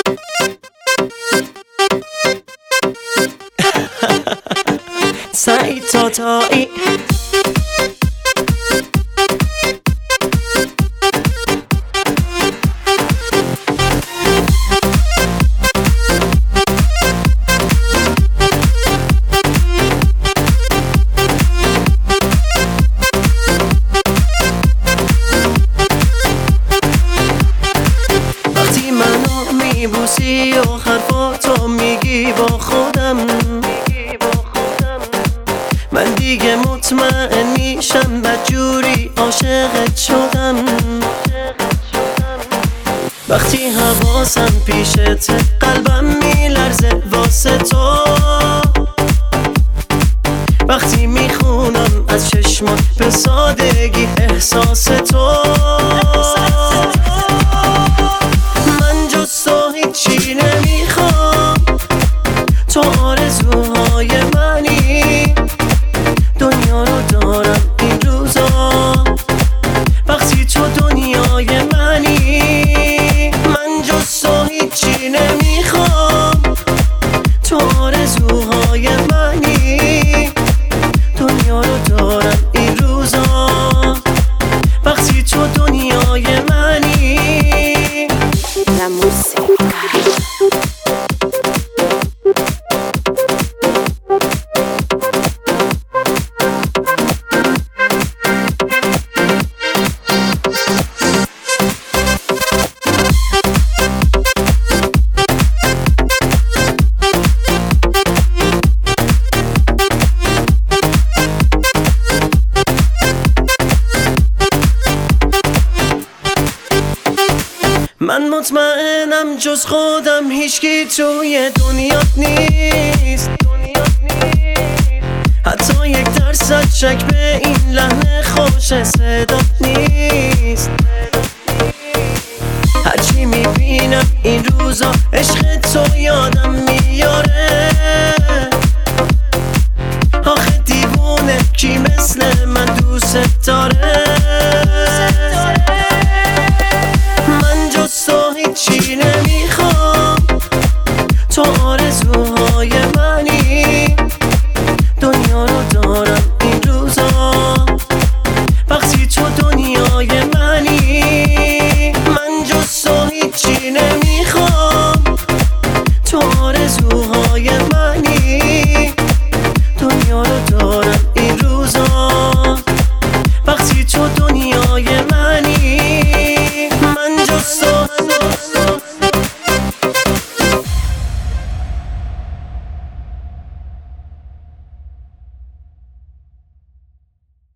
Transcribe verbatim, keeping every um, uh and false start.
سعید تاتایی وقتی منو میبوسی و حرفاتو میگی با خودم، من دیگه مطمئن میشم بدجوری عاشقت شدم. وقتی حواسم پیشت قلبم میلرزه واسه تو، وقتی میخونم از چشمات به سادگی احساس تو. من جز تو هیچی نمیخوام، تو آرزوهای منی، دنیا رو دارم این روزا وقتی تو دنیای منی. من جز تو هیچی نمیخوام، تو آرزوهای منی، دنیا رو دارم این روزا وقتی تو دنیای منی. La música. من مطمئنم جز خودم هیچکی توی دنیات نیست، حتی یک درصد شک به این لحن خوش صدات نیست. هرچی میبینم این روزا عشق تو یادم میاره، آخه دیوونه کی مثل من دوست داره.